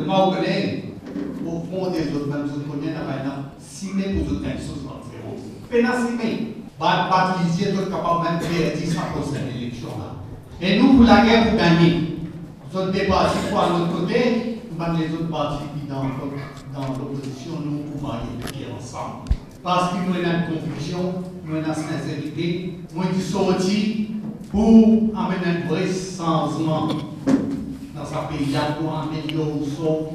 moi, je connais, au fond des autres, même si on connaît, si mais pour autres, quelque chose dans le zéro. Pénacimé. Patricier, tout capable même de faire 10 à cause de l'élection là. Et nous, pour la guerre, pour gagner. Nous sommes des partis pour à notre côté, même les autres partis qui dans l'opposition, nous pouvons aller ensemble. Parce que nous avons une conviction, nous avons une sincérité, nous avons sorti pour amener un vrai changement dans ce pays-là, pour améliorer